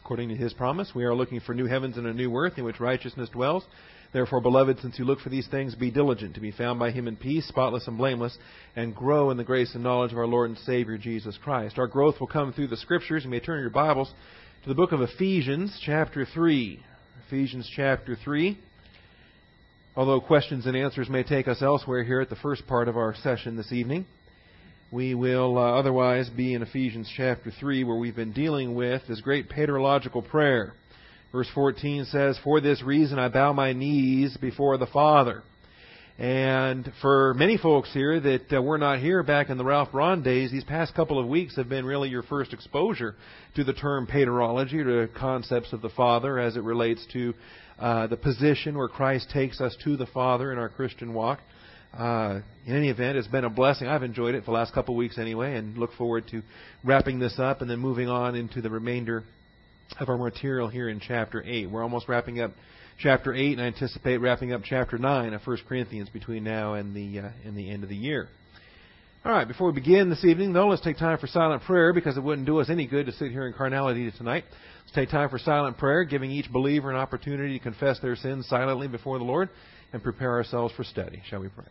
according to His promise. We are looking for new heavens and a new earth in which righteousness dwells. Therefore, beloved, since you look for these things, be diligent to be found by Him in peace, spotless and blameless, and grow in the grace and knowledge of our Lord and Savior, Jesus Christ. Our growth will come through the Scriptures. You may turn your Bibles to the book of Ephesians, chapter 3. Ephesians, chapter 3. Although questions and answers may take us elsewhere here at the first part of our session this evening, we will otherwise be in Ephesians, chapter 3, where we've been dealing with this great paterological prayer. Verse 14 says, "For this reason I bow my knees before the Father." And for many folks here that were not here back in the Ralph Braun days, these past couple of weeks have been really your first exposure to the term paterology, to concepts of the Father as it relates to the position where Christ takes us to the Father in our Christian walk. In any event, it's been a blessing. I've enjoyed it for the last couple of weeks anyway, and look forward to wrapping this up and then moving on into the remainder of our material here in chapter 8. We're almost wrapping up chapter 8, and I anticipate wrapping up chapter 9 of 1 Corinthians between now and the end of the year. All right, before we begin this evening, though, let's take time for silent prayer, because it wouldn't do us any good to sit here in carnality tonight. Let's take time for silent prayer, giving each believer an opportunity to confess their sins silently before the Lord and prepare ourselves for study. Shall we pray?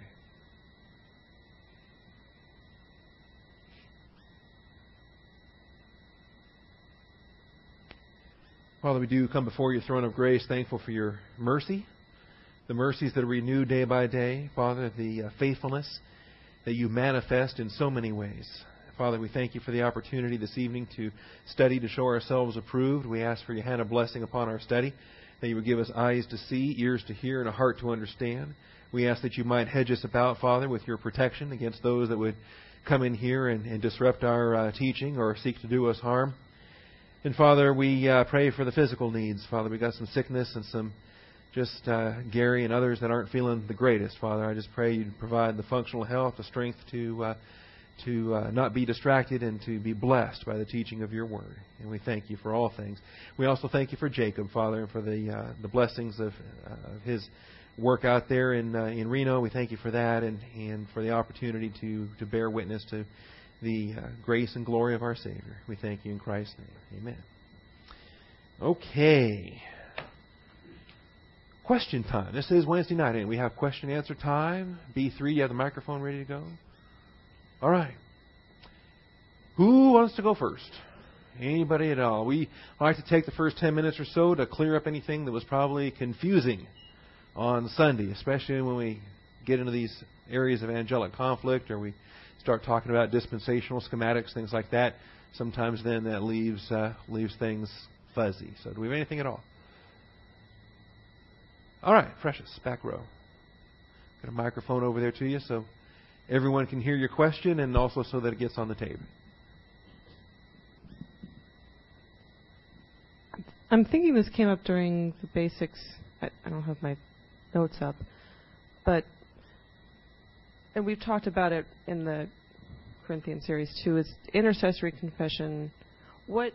Father, we do come before your throne of grace, thankful for your mercy, the mercies that are renewed day by day. Father, the faithfulness that you manifest in so many ways. Father, we thank you for the opportunity this evening to study, to show ourselves approved. We ask for your hand of blessing upon our study, that you would give us eyes to see, ears to hear, and a heart to understand. We ask that you might hedge us about, Father, with your protection against those that would come in here and disrupt our teaching or seek to do us harm. And Father, we pray for the physical needs. Father, we've got some sickness and some just Gary and others that aren't feeling the greatest. Father, I just pray you'd provide the functional health, the strength to not be distracted and to be blessed by the teaching of your word. And we thank you for all things. We also thank you for Jacob, Father, and for the blessings of his work out there in Reno. We thank you for that and for the opportunity to bear witness to the grace and glory of our Savior. We thank you in Christ's name. Amen. Okay. Question time. This is Wednesday night, and we have question and answer time. B3, you have the microphone ready to go? All right. Who wants to go first? Anybody at all? We like to take the first 10 minutes or so to clear up anything that was probably confusing on Sunday, especially when we get into these areas of angelic conflict, or we start talking about dispensational schematics, things like that. Sometimes then that leaves things fuzzy. So do we have anything at all? All right, Precious, back row. Got a microphone over there to you so everyone can hear your question, and also so that it gets on the tape. I'm thinking this came up during the basics. I don't have my notes up, and we've talked about it in the Corinthian series too, is intercessory confession. What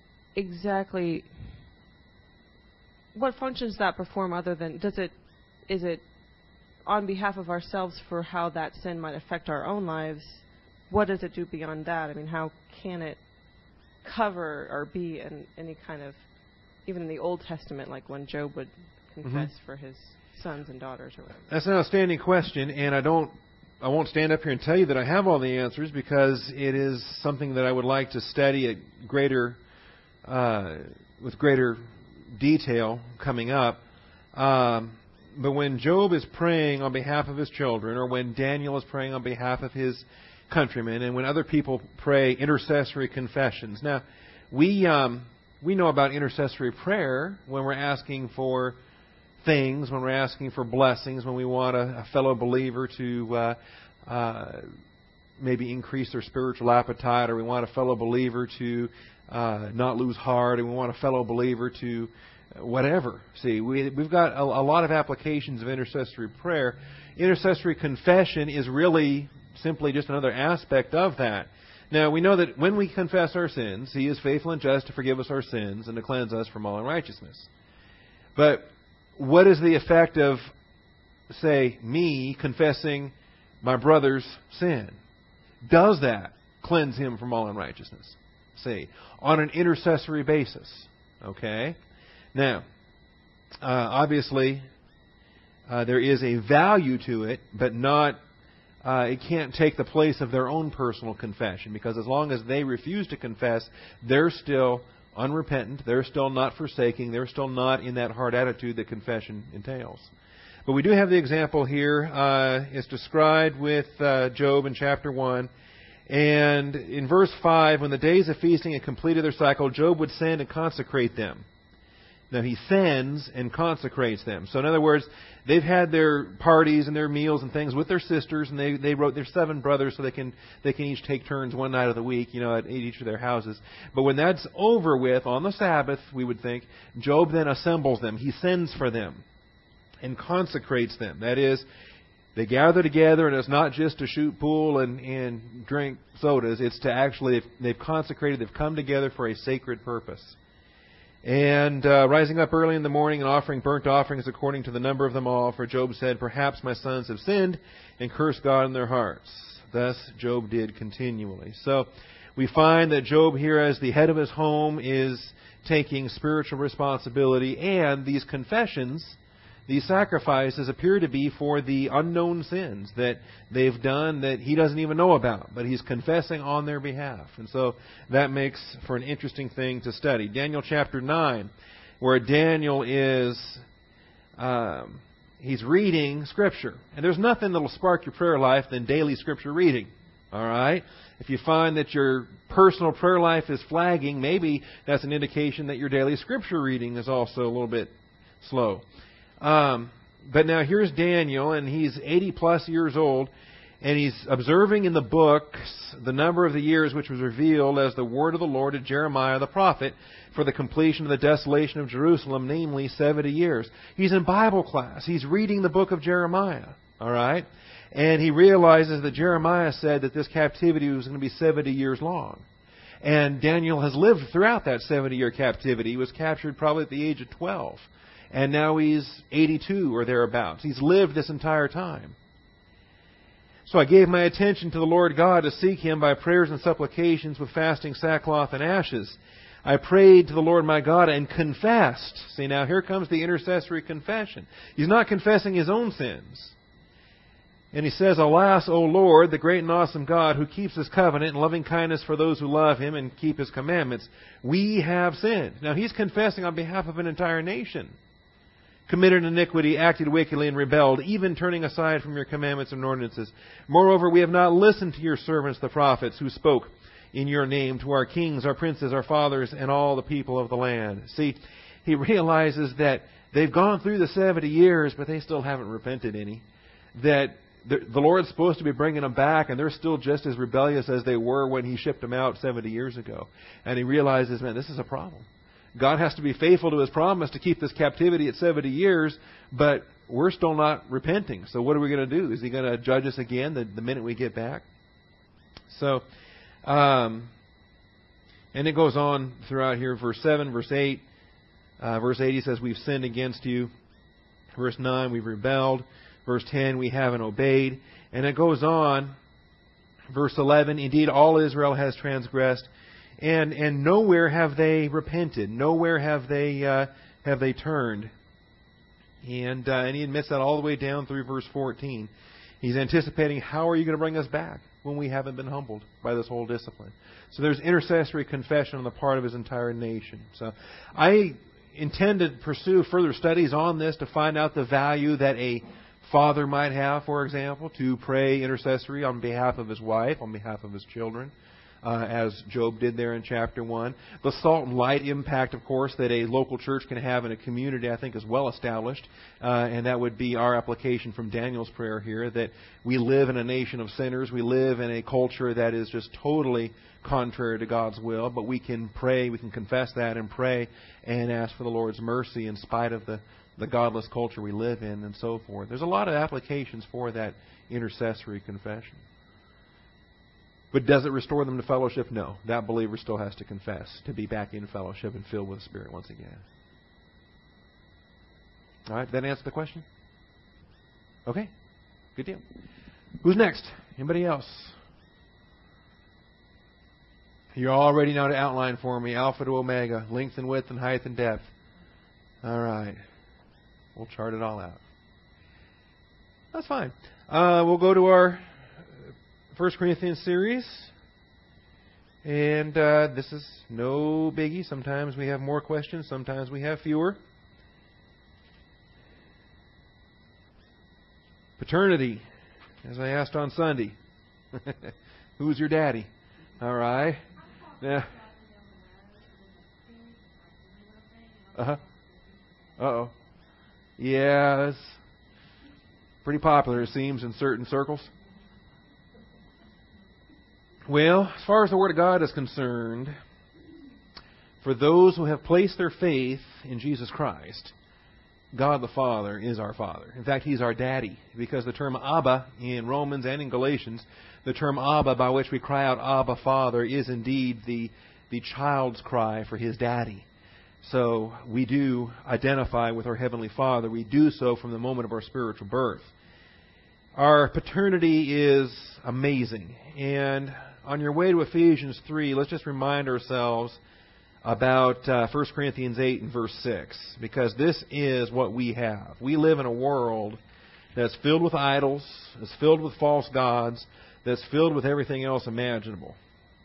functions that perform other than, is it on behalf of ourselves for how that sin might affect our own lives? What does it do beyond that? I mean, how can it cover or be in any kind of, even in the Old Testament, like when Job would confess for his sons and daughters or whatever? That's an outstanding question, and I won't stand up here and tell you that I have all the answers, because it is something that I would like to study at with greater detail coming up. But when Job is praying on behalf of his children, or when Daniel is praying on behalf of his countrymen, and when other people pray intercessory confessions. Now, we know about intercessory prayer when we're asking for things, when we're asking for blessings, when we want a fellow believer to maybe increase their spiritual appetite, or we want a fellow believer to not lose heart, and we want a fellow believer to whatever. See, we've got a lot of applications of intercessory prayer. Intercessory confession is really simply just another aspect of that. Now, we know that when we confess our sins, He is faithful and just to forgive us our sins and to cleanse us from all unrighteousness. But what is the effect of, say, me confessing my brother's sin? Does that cleanse him from all unrighteousness? Say, on an intercessory basis. Okay? Now, obviously, there is a value to it, but not. It can't take the place of their own personal confession, because as long as they refuse to confess, they're still unrepentant, they're still not forsaking, they're still not in that hard attitude that confession entails. But we do have the example here. It's described with Job in chapter 1. And in verse 5, when the days of feasting had completed their cycle, Job would send and consecrate them. Now, he sends and consecrates them. So, in other words, they've had their parties and their meals and things with their sisters, and they wrote their 7 brothers, so they can each take turns one night of the week, at each of their houses. But when that's over with, on the Sabbath, we would think, Job then assembles them. He sends for them and consecrates them. That is, they gather together, and it's not just to shoot pool and drink sodas. It's to actually, they've consecrated, they've come together for a sacred purpose. And rising up early in the morning and offering burnt offerings according to the number of them all, for Job said, "Perhaps my sons have sinned and cursed God in their hearts." Thus Job did continually. So we find that Job here, as the head of his home, is taking spiritual responsibility, and these confessions, these sacrifices, appear to be for the unknown sins that they've done that he doesn't even know about, but he's confessing on their behalf. And so that makes for an interesting thing to study. Daniel chapter 9, where Daniel is, he's reading Scripture. And there's nothing that will spark your prayer life than daily Scripture reading. All right? If you find that your personal prayer life is flagging, maybe that's an indication that your daily Scripture reading is also a little bit slow. But now here's Daniel, and he's 80-plus years old, and he's observing in the books the number of the years which was revealed as the word of the Lord to Jeremiah the prophet for the completion of the desolation of Jerusalem, namely 70 years. He's in Bible class. He's reading the book of Jeremiah, all right? And he realizes that Jeremiah said that this captivity was going to be 70 years long. And Daniel has lived throughout that 70-year captivity. He was captured probably at the age of 12. And now he's 82 or thereabouts. He's lived this entire time. So I gave my attention to the Lord God to seek Him by prayers and supplications with fasting, sackcloth, and ashes. I prayed to the Lord my God and confessed. See, now here comes the intercessory confession. He's not confessing his own sins. And he says, "Alas, O Lord, the great and awesome God, who keeps His covenant and loving kindness for those who love Him and keep His commandments, we have sinned." Now he's confessing on behalf of an entire nation. "Committed iniquity, acted wickedly, and rebelled, even turning aside from your commandments and ordinances. Moreover, we have not listened to your servants, the prophets, who spoke in your name to our kings, our princes, our fathers, and all the people of the land." See, he realizes that they've gone through the 70 years, but they still haven't repented any. That the Lord's supposed to be bringing them back, and they're still just as rebellious as they were when He shipped them out 70 years ago. And he realizes, man, this is a problem. God has to be faithful to His promise to keep this captivity at 70 years, but we're still not repenting. So what are we going to do? Is He going to judge us again the minute we get back? So, and it goes on throughout here, verse 7, verse 8. Verse 8, he says, "We've sinned against you." Verse 9, "We've rebelled." Verse 10, "We haven't obeyed." And it goes on. Verse 11, "Indeed, all Israel has transgressed. And nowhere have they repented. Nowhere have they turned." And he admits that all the way down through verse 14. He's anticipating, how are you going to bring us back when we haven't been humbled by this whole discipline? So there's intercessory confession on the part of his entire nation. So I intend to pursue further studies on this to find out the value that a father might have, for example, to pray intercessory on behalf of his wife, on behalf of his children. As Job did there in chapter 1. The salt and light impact, of course, that a local church can have in a community, I think, is well established. And that would be our application from Daniel's prayer here, that we live in a nation of sinners. We live in a culture that is just totally contrary to God's will. But we can pray, we can confess that and pray and ask for the Lord's mercy in spite of the godless culture we live in and so forth. There's a lot of applications for that intercessory confession. But does it restore them to fellowship? No. That believer still has to confess to be back in fellowship and filled with the Spirit once again. All right, that answer the question? Okay, good deal. Who's next? Anybody else? You're all ready now to outline for me Alpha to Omega, length and width and height and depth. All right. We'll chart it all out. That's fine. We'll go to our 1 Corinthians series. And this is no biggie. Sometimes we have more questions. Sometimes we have fewer. Paternity, as I asked on Sunday. Who's your daddy? All right. Yeah. Uh-huh. Uh-oh. Yeah, it's pretty popular, it seems, in certain circles. Well, as far as the Word of God is concerned, for those who have placed their faith in Jesus Christ, God the Father is our Father. In fact, He's our daddy, because the term Abba in Romans and in Galatians, the term Abba, by which we cry out, Abba, Father, is indeed the child's cry for his daddy. So we do identify with our Heavenly Father. We do so from the moment of our spiritual birth. Our paternity is amazing. And on your way to Ephesians 3, let's just remind ourselves about 1 Corinthians 8 and verse 6, because this is what we have. We live in a world that's filled with idols, that's filled with false gods, that's filled with everything else imaginable.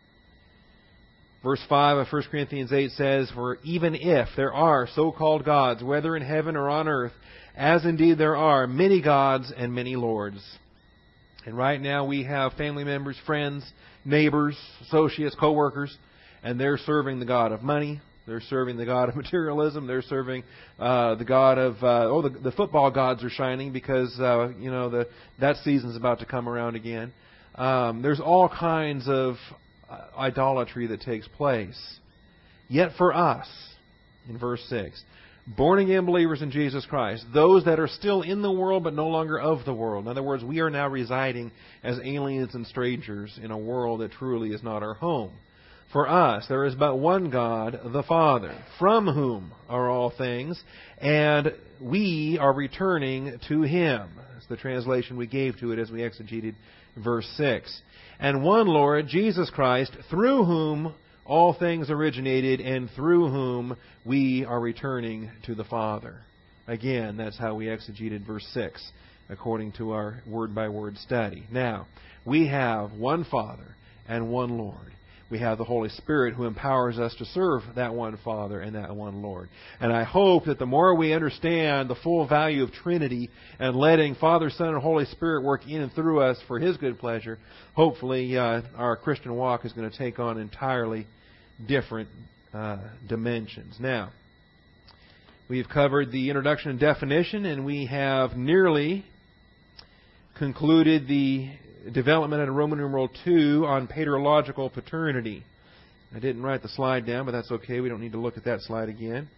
Verse 5 of 1 Corinthians 8 says, "For even if there are so-called gods, whether in heaven or on earth, as indeed there are many gods and many lords." And right now we have family members, friends, neighbors, associates, co-workers, and they're serving the god of money. They're serving the god of materialism. They're serving the god of the football gods are shining because that season's about to come around again. There's all kinds of idolatry that takes place. Yet for us, in verse 6, born again believers in Jesus Christ, those that are still in the world but no longer of the world. In other words, we are now residing as aliens and strangers in a world that truly is not our home. For us, there is but one God, the Father, from whom are all things, and we are returning to Him. That's the translation we gave to it as we exegeted verse 6. And one Lord, Jesus Christ, through whom all things originated, and through whom we are returning to the Father. Again, that's how we exegeted verse 6, according to our word-by-word study. Now, we have one Father and one Lord. We have the Holy Spirit who empowers us to serve that one Father and that one Lord. And I hope that the more we understand the full value of Trinity and letting Father, Son, and Holy Spirit work in and through us for His good pleasure, hopefully our Christian walk is going to take on entirely different dimensions. Now, we've covered the introduction and definition, and we have nearly concluded the development in Roman numeral 2 on paterological paternity. I didn't write the slide down, but that's okay. We don't need to look at that slide again.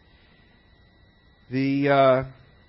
The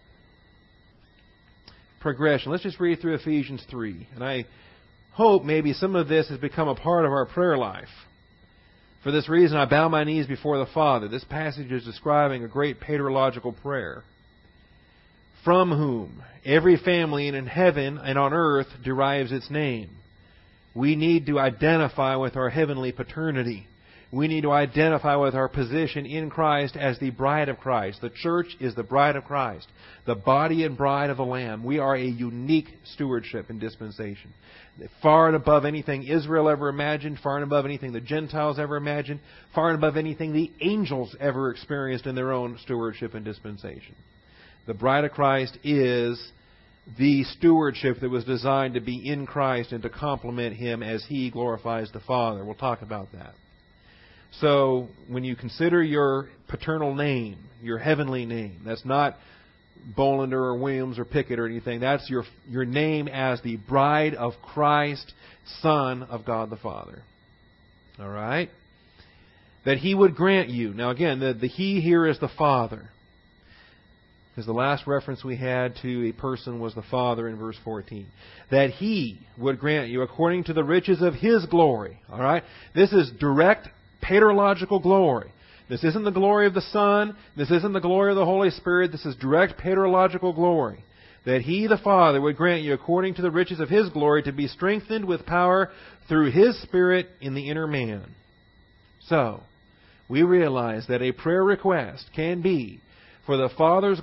progression. Let's just read through Ephesians 3. And I hope maybe some of this has become a part of our prayer life. For this reason, I bow my knees before the Father. This passage is describing a great paterological prayer. From whom every family in heaven and on earth derives its name. We need to identify with our heavenly paternity. We need to identify with our position in Christ as the bride of Christ. The church is the bride of Christ, the body and bride of the Lamb. We are a unique stewardship and dispensation. Far and above anything Israel ever imagined, far and above anything the Gentiles ever imagined, far and above anything the angels ever experienced in their own stewardship and dispensation. The bride of Christ is the stewardship that was designed to be in Christ and to complement Him as He glorifies the Father. We'll talk about that. So, when you consider your paternal name, your heavenly name, that's not Bolander or Williams or Pickett or anything. That's your name as the bride of Christ, Son of God the Father. All right? That He would grant you. Now again, the He here is the Father. Because the last reference we had to a person was the Father in verse 14. That He would grant you according to the riches of His glory. All right? This is direct paterological glory. This isn't the glory of the Son. This isn't the glory of the Holy Spirit. This is direct paterological glory. That He, the Father, would grant you according to the riches of His glory to be strengthened with power through His Spirit in the inner man. So, we realize that a prayer request can be for the Father's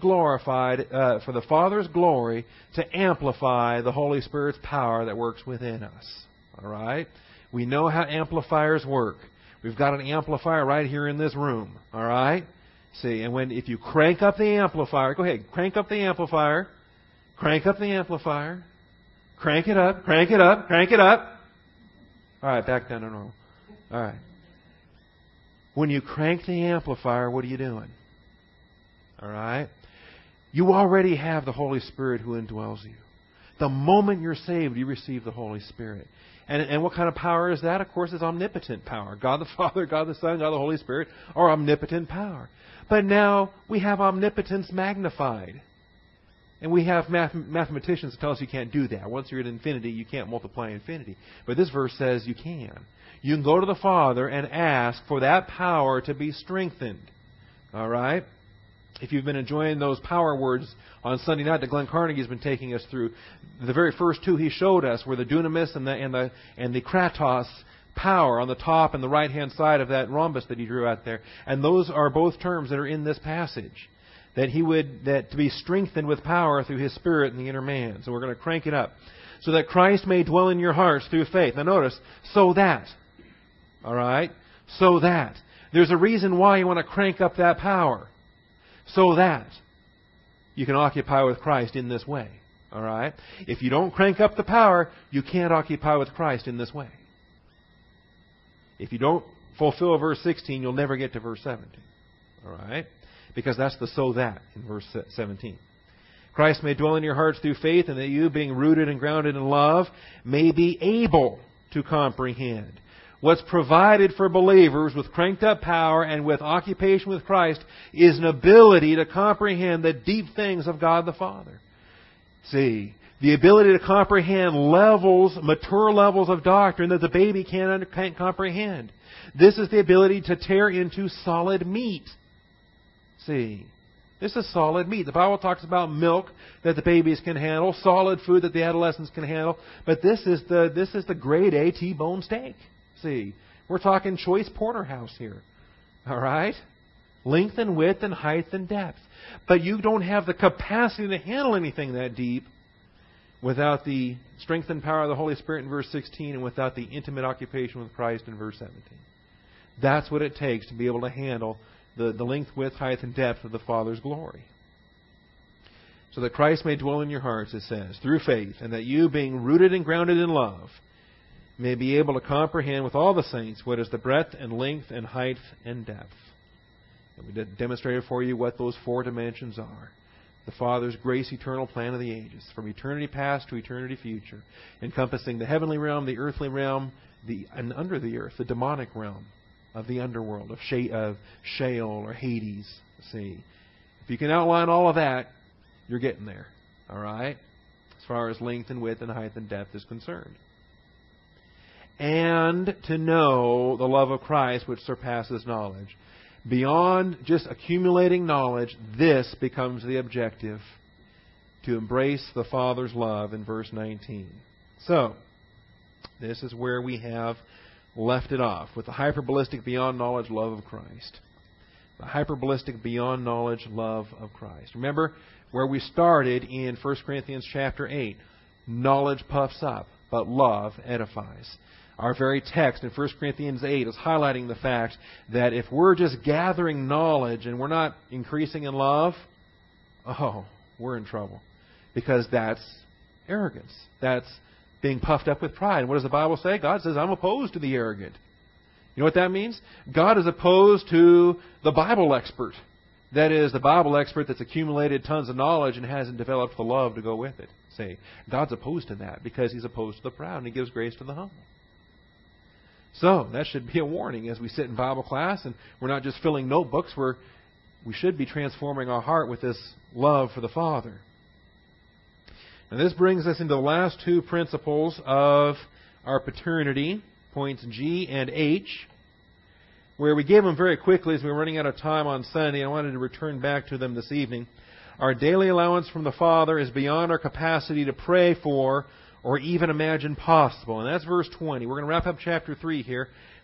glory to amplify the Holy Spirit's power that works within us. All right? We know how amplifiers work. We've got an amplifier right here in this room. All right? See, and if you crank up the amplifier, go ahead, crank up the amplifier. Crank up the amplifier. Crank it up, crank it up, crank it up. All right, back down to normal. All right. When you crank the amplifier, what are you doing? All right? You already have the Holy Spirit who indwells you. The moment you're saved, you receive the Holy Spirit. And what kind of power is that? Of course, it's omnipotent power. God the Father, God the Son, God the Holy Spirit are omnipotent power. But now we have omnipotence magnified. And we have mathematicians that tell us you can't do that. Once you're at infinity, you can't multiply infinity. But this verse says you can. You can go to the Father and ask for that power to be strengthened. All right? If you've been enjoying those power words on Sunday night that Glenn Carnegie has been taking us through, the very first two he showed us were the dunamis and the kratos power on the top and the right-hand side of that rhombus that he drew out there. And those are both terms that are in this passage. That to be strengthened with power through His Spirit in the inner man. So we're going to crank it up. So that Christ may dwell in your hearts through faith. Now notice, so that. All right? So that. There's a reason why you want to crank up that power. So that you can occupy with Christ in this way. All right? If you don't crank up the power, you can't occupy with Christ in this way. If you don't fulfill verse 16, you'll never get to verse 17. All right? Because that's the so that in verse 17. Christ may dwell in your hearts through faith, and that you, being rooted and grounded in love, may be able to comprehend. What's provided for believers with cranked up power and with occupation with Christ is an ability to comprehend the deep things of God the Father. See, the ability to comprehend mature levels of doctrine that the baby can't comprehend. This is the ability to tear into solid meat. See, this is solid meat. The Bible talks about milk that the babies can handle, solid food that the adolescents can handle, but this is the grade A T-bone steak. See, we're talking choice porterhouse here. All right? Length and width and height and depth. But you don't have the capacity to handle anything that deep without the strength and power of the Holy Spirit in verse 16 and without the intimate occupation with Christ in verse 17. That's what it takes to be able to handle the length, width, height, and depth of the Father's glory. So that Christ may dwell in your hearts, it says, through faith, and that you, being rooted and grounded in love, may be able to comprehend with all the saints what is the breadth and length and height and depth. And we demonstrated for you what those four dimensions are. The Father's grace eternal plan of the ages, from eternity past to eternity future, encompassing the heavenly realm, the earthly realm, and under the earth, the demonic realm of the underworld, of Sheol or Hades. See, if you can outline all of that, you're getting there. All right? As far as length and width and height and depth is concerned. And to know the love of Christ which surpasses knowledge. Beyond just accumulating knowledge, this becomes the objective. To embrace the Father's love in verse 19. So, this is where we have left it off, with the hyperbolistic beyond knowledge love of Christ. The hyperbolistic beyond knowledge love of Christ. Remember where we started in 1 Corinthians chapter 8. Knowledge puffs up, but love edifies. Our very text in 1 Corinthians 8 is highlighting the fact that if we're just gathering knowledge and we're not increasing in love, we're in trouble. Because that's arrogance. That's being puffed up with pride. And what does the Bible say? God says, I'm opposed to the arrogant. You know what that means? God is opposed to the Bible expert. That is, the Bible expert that's accumulated tons of knowledge and hasn't developed the love to go with it. See, God's opposed to that because He's opposed to the proud and He gives grace to the humble. So, that should be a warning as we sit in Bible class and we're not just filling notebooks. We should be transforming our heart with this love for the Father. And this brings us into the last two principles of our paternity, points G and H, where we gave them very quickly as we were running out of time on Sunday. I wanted to return back to them this evening. Our daily allowance from the Father is beyond our capacity to pray for or even imagine possible. And that's verse 20. We're going to wrap up chapter 3 here.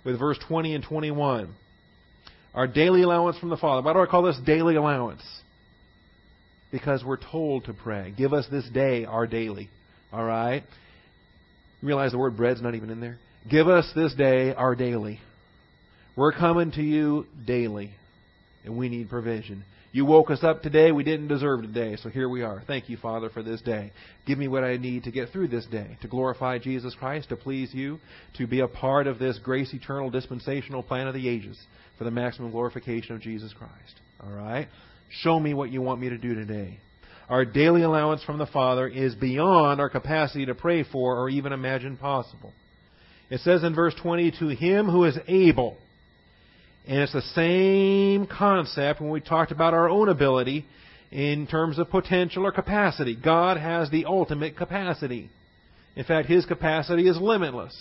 with verse 20 and 21. Our daily allowance from the Father. Why do I call this daily allowance? Because we're told to pray. Give us this day our daily. All right? You realize the word bread's not even in there? Give us this day our daily. We're coming to you daily, and we need provision. You woke us up today. We didn't deserve today, so here we are. Thank you, Father, for this day. Give me what I need to get through this day, to glorify Jesus Christ, to please you, to be a part of this grace eternal dispensational plan of the ages for the maximum glorification of Jesus Christ. All right? Show me what you want me to do today. Our daily allowance from the Father is beyond our capacity to pray for or even imagine possible. It says in verse 20, to Him who is able. And it's the same concept when we talked about our own ability in terms of potential or capacity. God has the ultimate capacity. In fact, His capacity is limitless.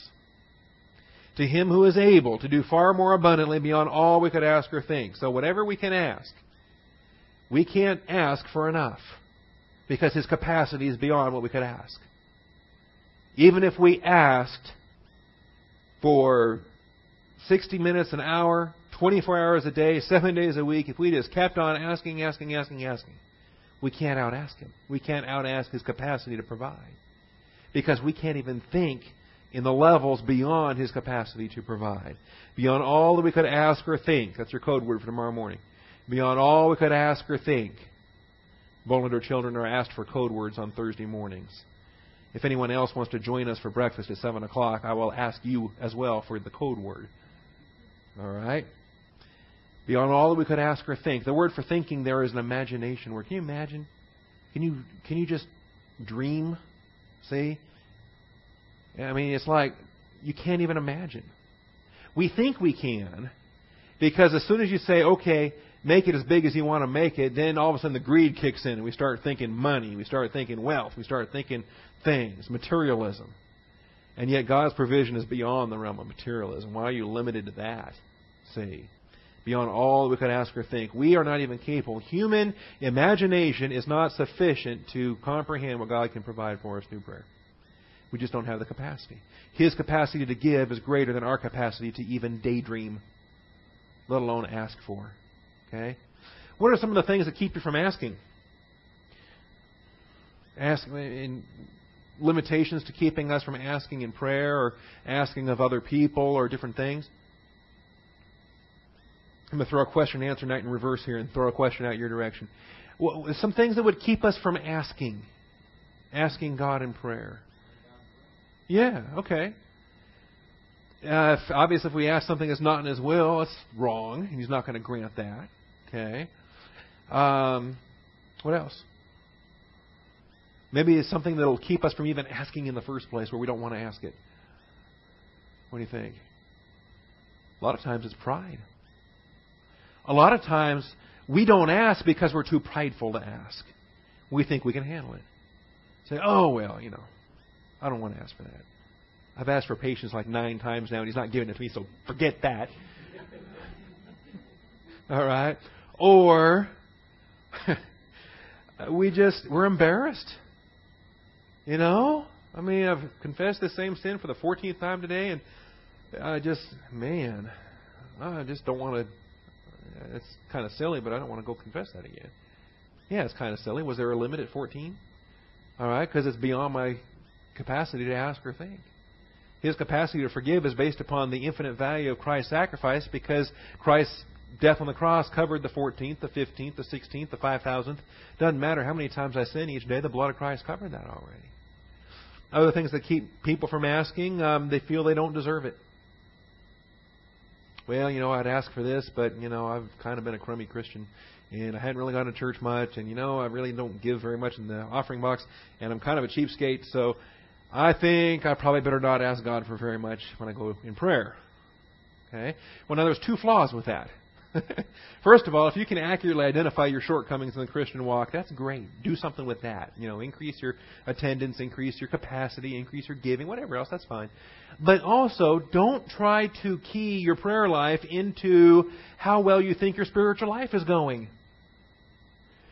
To Him who is able to do far more abundantly beyond all we could ask or think. So whatever we can ask, we can't ask for enough because His capacity is beyond what we could ask. Even if we asked for 60 minutes an hour, 24 hours a day, 7 days a week, if we just kept on asking, we can't out-ask Him. We can't out-ask His capacity to provide. Because we can't even think in the levels beyond His capacity to provide. Beyond all that we could ask or think. That's your code word for tomorrow morning. Beyond all we could ask or think. Bollinger children are asked for code words on Thursday mornings. If anyone else wants to join us for breakfast at 7 o'clock, I will ask you as well for the code word. All right? Beyond all that we could ask or think. The word for thinking there is an imagination word. Can you imagine? Can you just dream? See? I mean, it's like you can't even imagine. We think we can because as soon as you say, okay, make it as big as you want to make it, then all of a sudden the greed kicks in and we start thinking money, we start thinking wealth, we start thinking things, materialism. And yet God's provision is beyond the realm of materialism. Why are you limited to that? See? Beyond all we could ask or think. We are not even capable. Human imagination is not sufficient to comprehend what God can provide for us through prayer. We just don't have the capacity. His capacity to give is greater than our capacity to even daydream, let alone ask for. Okay? What are some of the things that keep you from asking? Limitations to keeping us from asking in prayer or asking of other people or different things? I'm going to throw a question and answer night in reverse here and throw a question out your direction. Well, some things that would keep us from asking God in prayer. Yeah, okay. Obviously, if we ask something that's not in His will, it's wrong. He's not going to grant that. Okay. What else? Maybe it's something that will keep us from even asking in the first place where we don't want to ask it. What do you think? A lot of times it's pride. A lot of times we don't ask because we're too prideful to ask. We think we can handle it. Say, oh, well, I don't want to ask for that. I've asked for patience like 9 times now and He's not giving it to me, so forget that. All right? Or we're embarrassed. I mean, I've confessed the same sin for the 14th time today, and I just don't want to. It's kind of silly, but I don't want to go confess that again. Yeah, it's kind of silly. Was there a limit at 14? All right, because it's beyond my capacity to ask or think. His capacity to forgive is based upon the infinite value of Christ's sacrifice because Christ's death on the cross covered the 14th, the 15th, the 16th, the 5,000th. Doesn't matter how many times I sin each day, the blood of Christ covered that already. Other things that keep people from asking, they feel they don't deserve it. Well, I'd ask for this, but, I've kind of been a crummy Christian, and I hadn't really gone to church much, and, I really don't give very much in the offering box, and I'm kind of a cheapskate, so I think I probably better not ask God for very much when I go in prayer. Okay? Well, now there's 2 flaws with that. First of all, if you can accurately identify your shortcomings in the Christian walk, that's great. Do something with that. Increase your attendance, increase your capacity, increase your giving, whatever else, that's fine. But also, don't try to key your prayer life into how well you think your spiritual life is going.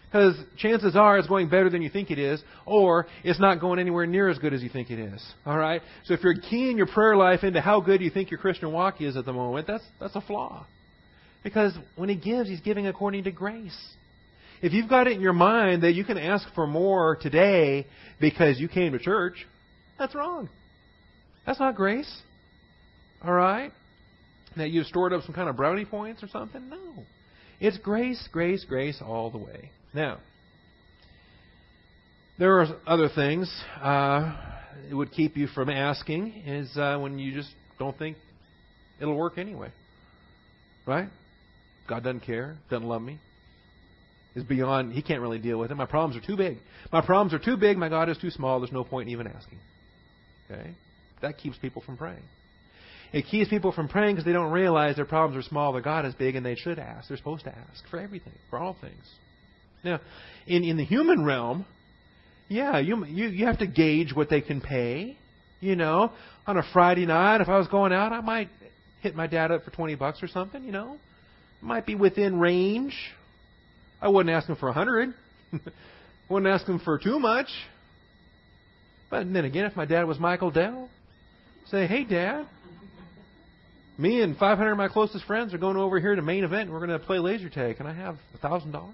Because chances are it's going better than you think it is, or it's not going anywhere near as good as you think it is. All right? So if you're keying your prayer life into how good you think your Christian walk is at the moment, that's a flaw. Because when He gives, He's giving according to grace. If you've got it in your mind that you can ask for more today because you came to church, that's wrong. That's not grace. All right? That you've stored up some kind of brownie points or something? No. It's grace, grace, grace all the way. Now, there are other things it would keep you from asking is when you just don't think it'll work anyway. Right? God doesn't care, doesn't love me. Is beyond, He can't really deal with it. My problems are too big. My problems are too big, my God is too small, there's no point in even asking. Okay? That keeps people from praying. It keeps people from praying because they don't realize their problems are small, their God is big, and they should ask. They're supposed to ask for everything, for all things. Now, in the human realm, yeah, you have to gauge what they can pay. You know, on a Friday night, if I was going out, I might hit my dad up for $20 or something, you know. It might be within range. I wouldn't ask him for $100. Wouldn't ask him for too much. But then again, if my dad was Michael Dell, say, hey, Dad, me and 500 of my closest friends are going over here to Main Event, and we're going to play laser tag. Can I have $1,000?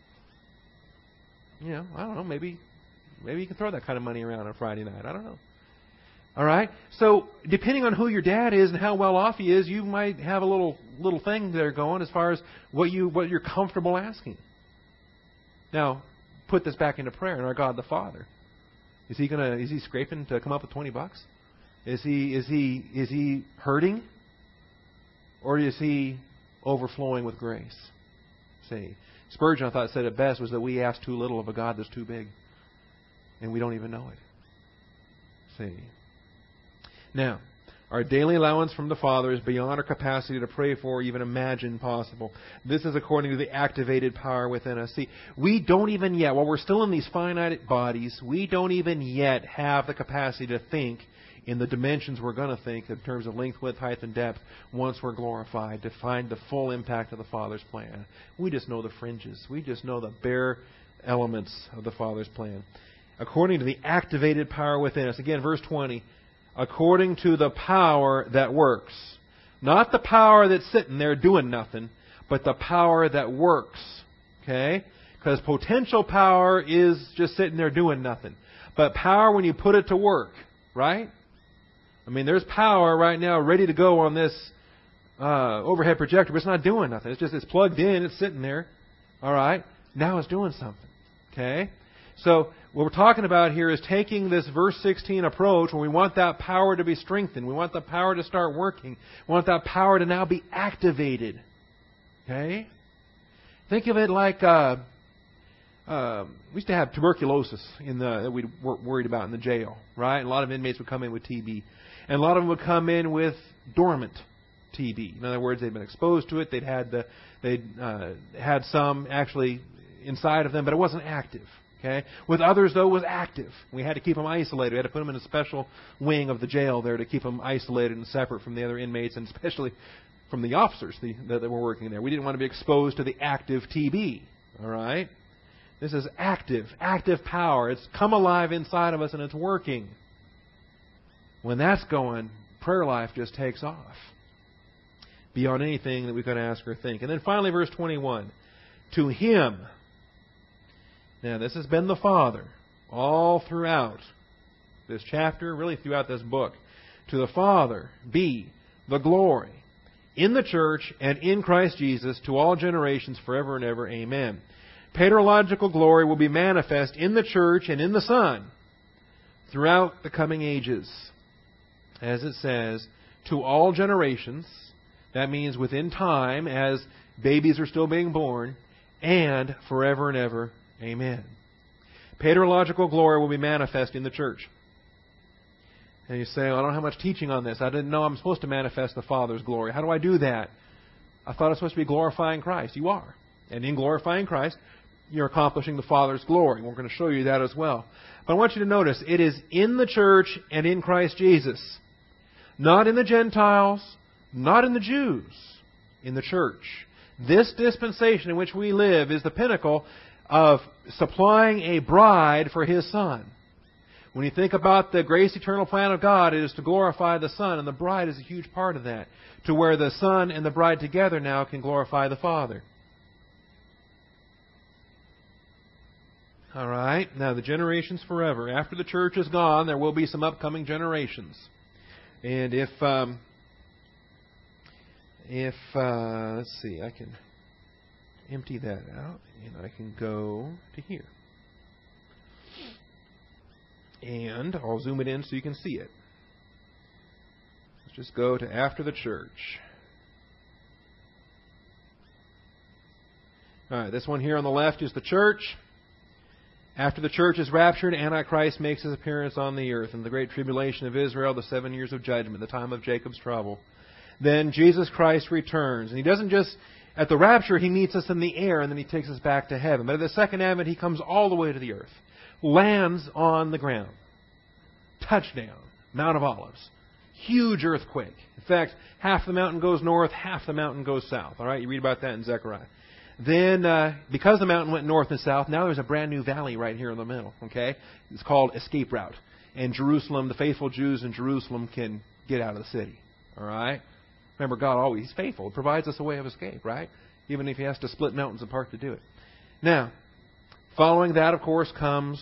You know, I don't know. Maybe you can throw that kind of money around on Friday night. I don't know. All right? So, depending on who your dad is and how well off he is, you might have a little thing there going as far as what you're comfortable asking. Now, put this back into prayer. And our God the Father, is he scraping to come up with $20? Is he hurting? Or is he overflowing with grace? See, Spurgeon, I thought, said it best, was that we ask too little of a God that's too big. And we don't even know it. See. Now, our daily allowance from the Father is beyond our capacity to pray for or even imagine possible. This is according to the activated power within us. See, we don't even yet, while we're still in these finite bodies, we don't even yet have the capacity to think in the dimensions we're going to think in terms of length, width, height, and depth once we're glorified, to find the full impact of the Father's plan. We just know the fringes. We just know the bare elements of the Father's plan. According to the activated power within us. Again, verse 20. According to the power that works. Not the power that's sitting there doing nothing, but the power that works. Okay? Because potential power is just sitting there doing nothing. But power when you put it to work. Right? I mean, there's power right now ready to go on this overhead projector, but it's not doing nothing. It's plugged in. It's sitting there. All right? Now it's doing something. Okay? So what we're talking about here is taking this verse 16 approach when we want that power to be strengthened. We want the power to start working. We want that power to now be activated. Okay? Think of it like we used to have tuberculosis that we were worried about in the jail, right? And a lot of inmates would come in with TB. And a lot of them would come in with dormant TB. In other words, they'd been exposed to it. They'd had some actually inside of them, but it wasn't active. Okay? With others, though, it was active. We had to keep them isolated. We had to put them in a special wing of the jail there to keep them isolated and separate from the other inmates, and especially from the officers that were working there. We didn't want to be exposed to the active TB. All right? This is active power. It's come alive inside of us, and it's working. When that's going, prayer life just takes off beyond anything that we could ask or think. And then finally, verse 21. To Him. Now, this has been the Father all throughout this chapter, really throughout this book. To the Father be the glory in the church and in Christ Jesus to all generations forever and ever. Amen. Paterological glory will be manifest in the church and in the Son throughout the coming ages. As it says, to all generations, that means within time as babies are still being born, and forever and ever. Amen. Paterological glory will be manifest in the church. And you say, well, I don't have much teaching on this. I didn't know I'm supposed to manifest the Father's glory. How do I do that? I thought I was supposed to be glorifying Christ. You are. And in glorifying Christ, you're accomplishing the Father's glory. We're going to show you that as well. But I want you to notice, it is in the church and in Christ Jesus. Not in the Gentiles, not in the Jews, in the church. This dispensation in which we live is the pinnacle of supplying a bride for His Son. When you think about the grace eternal plan of God, it is to glorify the Son, and the bride is a huge part of that, to where the Son and the bride together now can glorify the Father. All right. Now, the generations forever. After the church is gone, there will be some upcoming generations. And if let's see, I can empty that out, and I can go to here. And I'll zoom it in so you can see it. Let's just go to after the church. All right, this one here on the left is the church. After the church is raptured, Antichrist makes his appearance on the earth in the great tribulation of Israel, the 7 years of judgment, the time of Jacob's trouble. Then Jesus Christ returns. And He doesn't just, at the rapture, He meets us in the air and then He takes us back to heaven. But at the second advent, He comes all the way to the earth. Lands on the ground. Touchdown. Mount of Olives. Huge earthquake. In fact, half the mountain goes north, half the mountain goes south. All right, you read about that in Zechariah. Then, because the mountain went north and south, now there's a brand new valley right here in the middle. Okay, it's called Escape Route. And Jerusalem, the faithful Jews in Jerusalem can get out of the city. All right. Remember, God always, He's faithful. He provides us a way of escape, right? Even if He has to split mountains apart to do it. Now, following that, of course, comes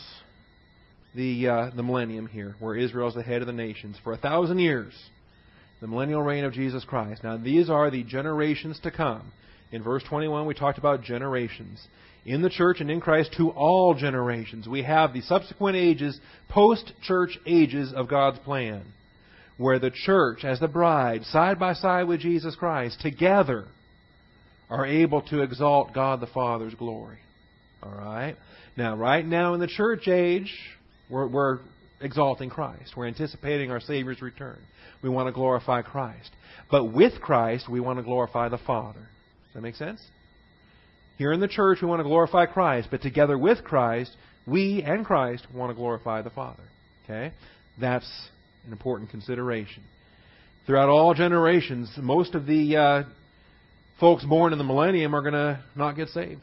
the millennium here, where Israel is the head of the nations for 1,000 years. The millennial reign of Jesus Christ. Now, these are the generations to come. In verse 21, we talked about generations. In the church and in Christ, to all generations. We have the subsequent ages, post-church ages of God's plan, where the church, as the bride, side by side with Jesus Christ, together are able to exalt God the Father's glory. All right? Now, right now in the church age, we're exalting Christ. We're anticipating our Savior's return. We want to glorify Christ. But with Christ, we want to glorify the Father. Does that make sense? Here in the church, we want to glorify Christ, but together with Christ, we and Christ want to glorify the Father. Okay? That's an important consideration. Throughout all generations, most of the folks born in the millennium are going to not get saved.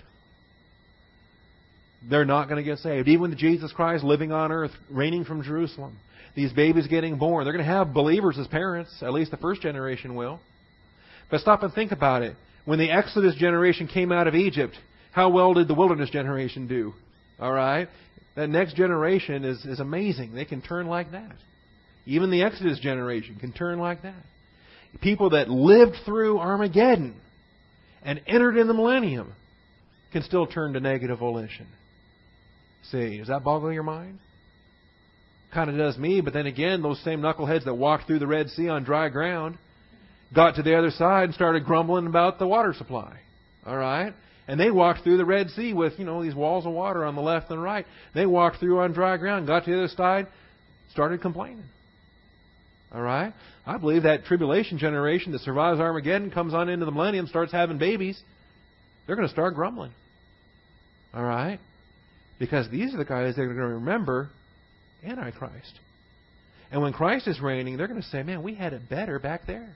They're not going to get saved. Even with Jesus Christ living on earth, reigning from Jerusalem, these babies getting born, they're going to have believers as parents. At least the first generation will. But stop and think about it. When the Exodus generation came out of Egypt, how well did the wilderness generation do? All right? That next generation is amazing. They can turn like that. Even the Exodus generation can turn like that. People that lived through Armageddon and entered in the millennium can still turn to negative volition. See, does that boggle your mind? Kind of does me, but then again, those same knuckleheads that walked through the Red Sea on dry ground got to the other side and started grumbling about the water supply. All right? And they walked through the Red Sea with, these walls of water on the left and right. They walked through on dry ground, got to the other side, started complaining. All right? I believe that tribulation generation that survives Armageddon, comes on into the millennium, starts having babies, they're going to start grumbling. All right? Because these are the guys that are going to remember Antichrist. And when Christ is reigning, they're going to say, man, we had it better back there.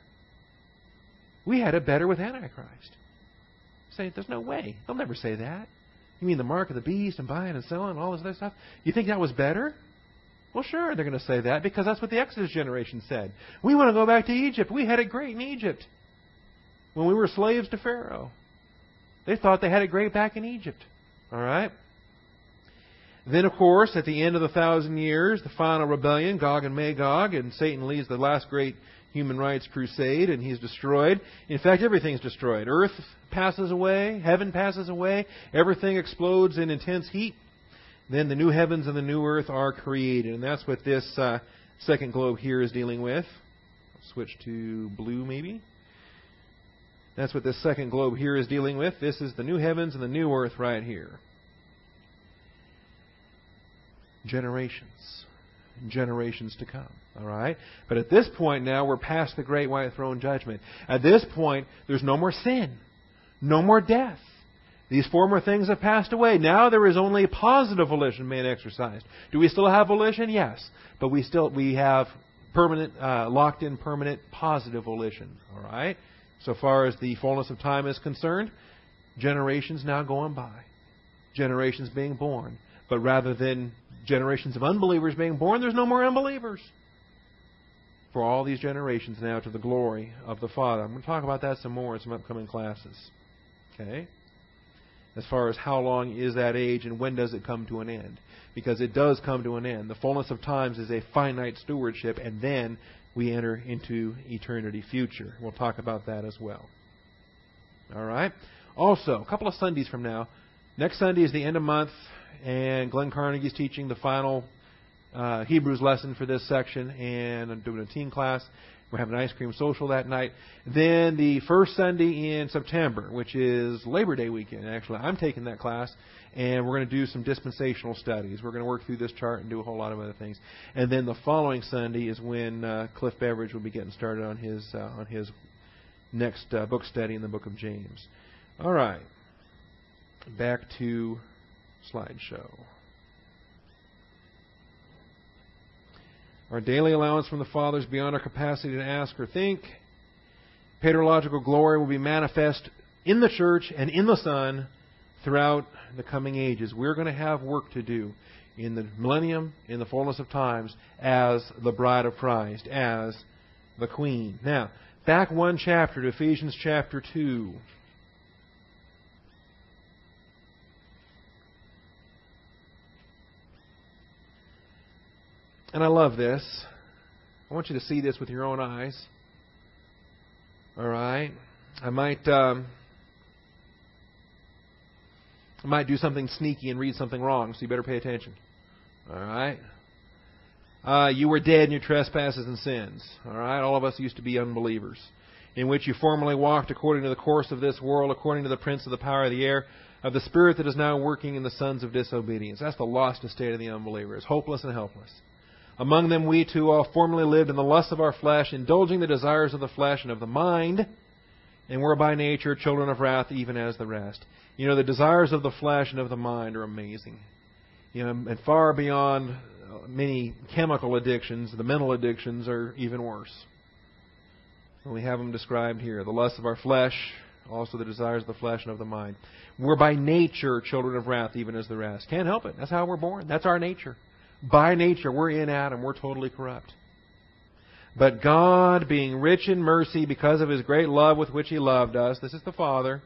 We had it better with Antichrist. Say, there's no way. They'll never say that. You mean the mark of the beast and buying and selling and all this other stuff? You think that was better? Well, sure, they're going to say that because that's what the Exodus generation said. We want to go back to Egypt. We had it great in Egypt when we were slaves to Pharaoh. They thought they had it great back in Egypt. All right? Then, of course, at the end of the 1,000 years, the final rebellion, Gog and Magog, and Satan leads the last great human rights crusade, and he's destroyed. In fact, everything's destroyed. Earth passes away, heaven passes away, everything explodes in intense heat. Then the new heavens and the new earth are created, and that's what this second globe here is dealing with. I'll switch to blue, maybe. That's what this second globe here is dealing with. This is the new heavens and the new earth right here. Generations to come. All right? But at this point now, we're past the great white throne judgment. At this point, there's no more sin. No more death. These former things have passed away. Now there is only positive volition being exercised. Do we still have volition? Yes. But we have permanent, locked-in permanent positive volition. All right? So far as the fullness of time is concerned, generations now going by. generations being born. But rather than generations of unbelievers being born, there's no more unbelievers. For all these generations now to the glory of the Father. I'm going to talk about that some more in some upcoming classes. Okay? As far as how long is that age and when does it come to an end. Because it does come to an end. The fullness of times is a finite stewardship, and then we enter into eternity future. We'll talk about that as well. All right? Also, a couple of Sundays from now, next Sunday is the end of month, and Glenn Carnegie's teaching the final Hebrews lesson for this section, and I'm doing a teen class. We're having an ice cream social that night. Then the first Sunday in September, which is Labor Day weekend, actually, I'm taking that class, and we're going to do some dispensational studies. We're going to work through this chart and do a whole lot of other things. And then the following Sunday is when Cliff Beveridge will be getting started on his next book study in the book of James. All right. Back to slideshow. Our daily allowance from the Father is beyond our capacity to ask or think. Paterological glory will be manifest in the church and in the Son throughout the coming ages. We're going to have work to do in the millennium, in the fullness of times, as the bride of Christ, as the Queen. Now, back one chapter to Ephesians chapter 2. And I love this. I want you to see this with your own eyes. All right? I might do something sneaky and read something wrong, so you better pay attention. All right? You were dead in your trespasses and sins. All right? All of us used to be unbelievers. In which you formerly walked according to the course of this world, according to the prince of the power of the air, of the spirit that is now working in the sons of disobedience. That's the lost estate of the unbeliever. It's hopeless and helpless. Among them we too all formerly lived in the lusts of our flesh, indulging the desires of the flesh and of the mind, and were by nature children of wrath, even as the rest. You know, the desires of the flesh and of the mind are amazing. You know, and far beyond many chemical addictions, the mental addictions are even worse. And we have them described here. The lusts of our flesh, also the desires of the flesh and of the mind. We're by nature children of wrath, even as the rest. Can't help it. That's how we're born. That's our nature. By nature, we're in Adam. We're totally corrupt. But God, being rich in mercy because of His great love with which He loved us, this is the Father,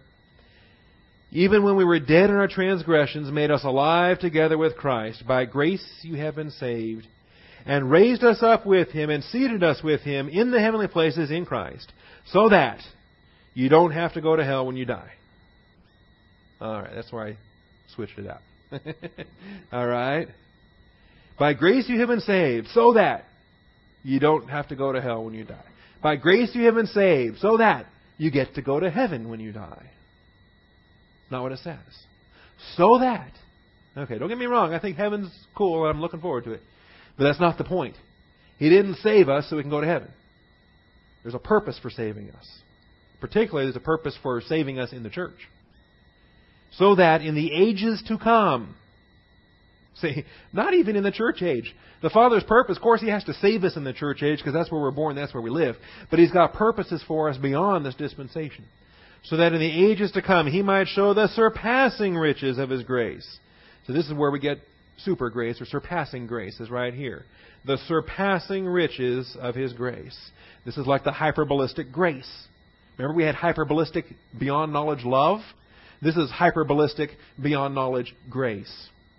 even when we were dead in our transgressions, made us alive together with Christ. By grace you have been saved, and raised us up with Him, and seated us with Him in the heavenly places in Christ, so that you don't have to go to hell when you die. All right, that's why I switched it out. All right? By grace you have been saved, so that you don't have to go to hell when you die. By grace you have been saved, so that you get to go to heaven when you die. That's not what it says. So that. Okay, don't get me wrong. I think heaven's cool and I'm looking forward to it. But that's not the point. He didn't save us so we can go to heaven. There's a purpose for saving us. Particularly, there's a purpose for saving us in the church. So that in the ages to come, see, not even in the church age. The Father's purpose, of course, He has to save us in the church age because that's where we're born, that's where we live. But He's got purposes for us beyond this dispensation. So that in the ages to come, He might show the surpassing riches of His grace. So this is where we get super grace or surpassing grace, is right here. The surpassing riches of His grace. This is like the hyperbolistic grace. Remember we had hyperbolistic beyond knowledge love? This is hyperbolistic beyond knowledge grace.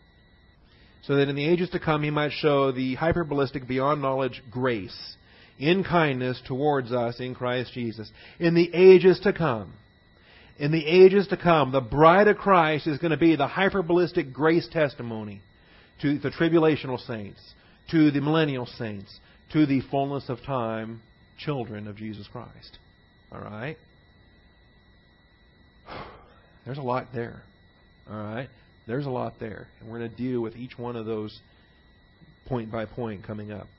So that in the ages to come He might show the hyperbolistic beyond knowledge grace in kindness towards us in Christ Jesus. In the ages to come. In the ages to come, the bride of Christ is going to be the hyperbolistic grace testimony to the tribulational saints, to the millennial saints, to the fullness of time children of Jesus Christ. All right? There's a lot there. All right? There's a lot there. And we're going to deal with each one of those point by point coming up.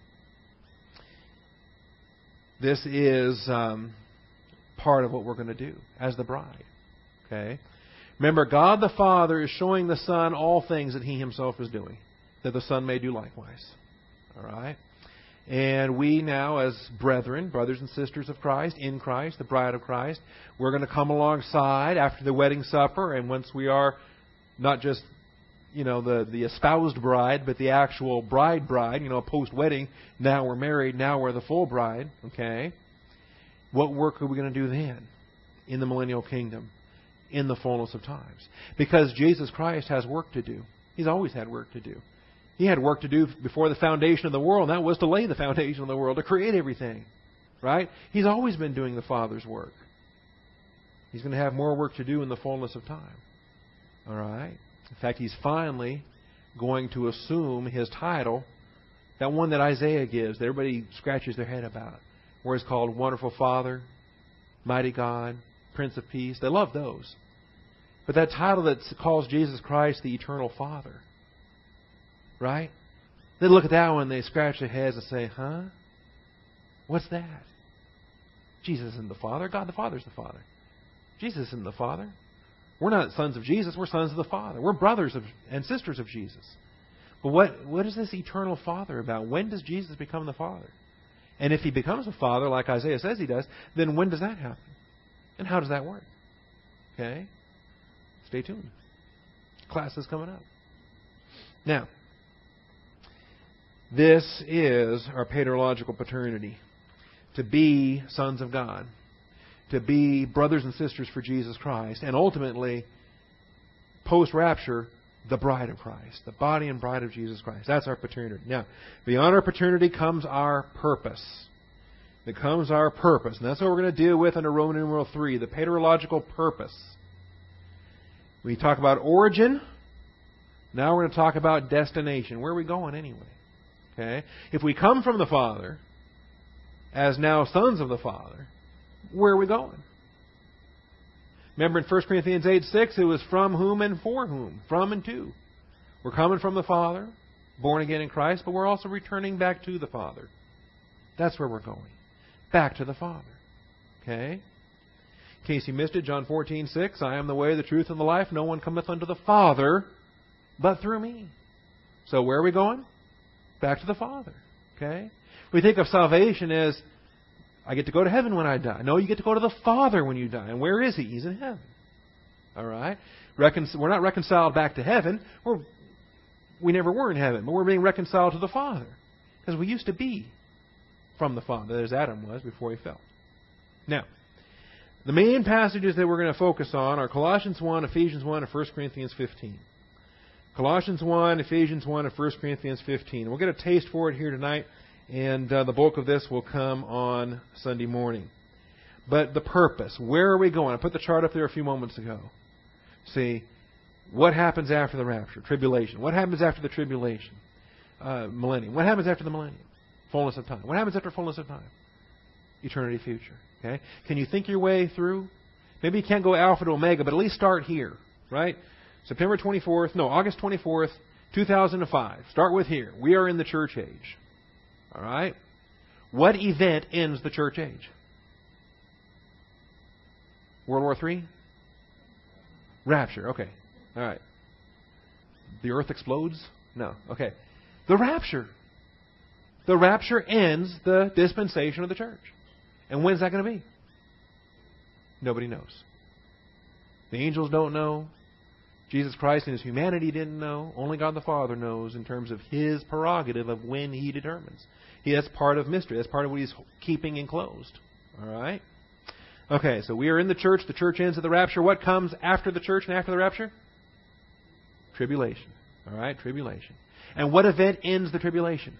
This is part of what we're going to do as the bride. Okay? Remember, God the Father is showing the Son all things that He Himself is doing, that the Son may do likewise. All right? And we now, as brethren, brothers and sisters of Christ, in Christ, the bride of Christ, we're going to come alongside after the wedding supper, and once we are not just, the espoused bride, but the actual bride, post-wedding. Now we're married, now we're the full bride, okay? What work are we going to do then in the millennial kingdom, in the fullness of times? Because Jesus Christ has work to do. He's always had work to do. He had work to do before the foundation of the world, and that was to lay the foundation of the world, to create everything, right? He's always been doing the Father's work. He's going to have more work to do in the fullness of time. All right? In fact, He's finally going to assume His title, that one that Isaiah gives, that everybody scratches their head about, where it's called Wonderful Father, Mighty God, Prince of Peace. They love those. But that title that calls Jesus Christ the Eternal Father, right? They look at that one and they scratch their heads and say, huh? What's that? Jesus isn't the Father. God the Father's the Father. Jesus isn't the Father. We're not sons of Jesus. We're sons of the Father. We're brothers and sisters of Jesus. But what is this eternal Father about? When does Jesus become the Father? And if He becomes a Father, like Isaiah says He does, then when does that happen? And how does that work? Okay? Stay tuned. Class is coming up. Now, this is our paterological paternity. To be sons of God. To be brothers and sisters for Jesus Christ. And ultimately, post-rapture, the bride of Christ. The body and bride of Jesus Christ. That's our paternity. Now, beyond our paternity comes our purpose. There comes our purpose. And that's what we're going to deal with under Roman numeral 3. The paterological purpose. We talk about origin. Now we're going to talk about destination. Where are we going anyway? Okay? If we come from the Father, as now sons of the Father, where are we going? Remember in 1 Corinthians 8:6, it was from whom and for whom. From and to. We're coming from the Father, born again in Christ, but we're also returning back to the Father. That's where we're going. Back to the Father. Okay? In case you missed it, John 14:6, I am the way, the truth, and the life. No one cometh unto the Father but through me. So where are we going? Back to the Father. Okay? We think of salvation as, I get to go to heaven when I die. No, you get to go to the Father when you die. And where is He? He's in heaven. All right? We're not reconciled back to heaven. We never were in heaven, but we're being reconciled to the Father. Because we used to be from the Father, as Adam was before he fell. Now, the main passages that we're going to focus on are Colossians 1, Ephesians 1, and 1 Corinthians 15. Colossians 1, Ephesians 1, and 1 Corinthians 15. We'll get a taste for it here tonight, and the bulk of this will come on Sunday morning. But the purpose, where are we going? I put the chart up there a few moments ago. See, what happens after the rapture? Tribulation. What happens after the tribulation? Millennium. What happens after the millennium? Fullness of time. What happens after fullness of time? Eternity future. Okay? Can you think your way through? Maybe you can't go alpha to omega, but at least start here, right? August 24th, 2005. Start with here. We are in the church age. All right? What event ends the church age? World War III? Rapture. Okay. All right. The earth explodes? No. Okay. The rapture. The rapture ends the dispensation of the church. And when's that going to be? Nobody knows. The angels don't know. Jesus Christ in His humanity didn't know. Only God the Father knows in terms of His prerogative of when He determines. That's part of mystery. That's part of what He's keeping enclosed. All right? Okay, so we are in the church. The church ends at the rapture. What comes after the church and after the rapture? Tribulation. All right? Tribulation. And what event ends the tribulation?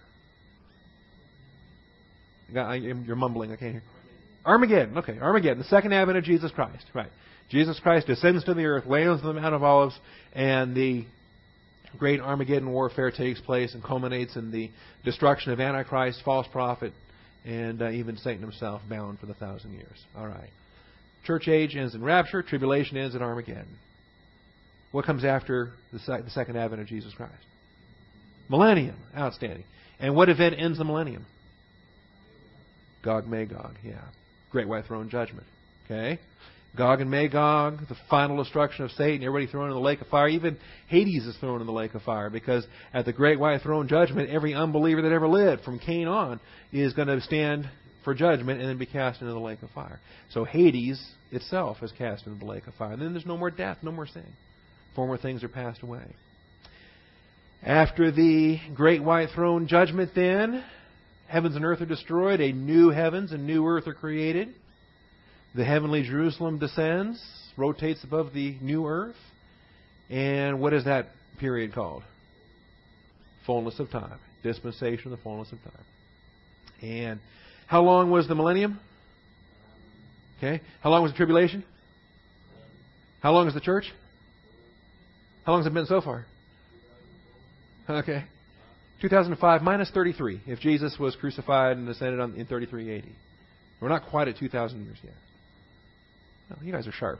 You're mumbling. I can't hear. Armageddon. Okay, Armageddon. The second advent of Jesus Christ. Right. Jesus Christ descends to the earth, lands on the Mount of Olives, and the great Armageddon warfare takes place and culminates in the destruction of Antichrist, false prophet, and even Satan himself bound for the 1,000 years. All right. Church age ends in rapture. Tribulation ends in Armageddon. What comes after the second advent of Jesus Christ? Millennium. Outstanding. And what event ends the millennium? Gog, Magog. Yeah. Great white throne judgment. Okay? Gog and Magog, the final destruction of Satan, everybody thrown in the lake of fire. Even Hades is thrown in the lake of fire because at the great white throne judgment, every unbeliever that ever lived from Cain on is going to stand for judgment and then be cast into the lake of fire. So Hades itself is cast into the lake of fire. And then there's no more death, no more sin. Former things are passed away. After the great white throne judgment then, heavens and earth are destroyed. A new heavens and new earth are created. The heavenly Jerusalem descends, rotates above the new earth. And what is that period called? Fullness of time. Dispensation of the fullness of time. And how long was the millennium? Okay. How long was the tribulation? How long is the church? How long has it been so far? Okay. 2005 minus 33, if Jesus was crucified and ascended in 33 AD. We're not quite at 2,000 years yet. Oh, you guys are sharp.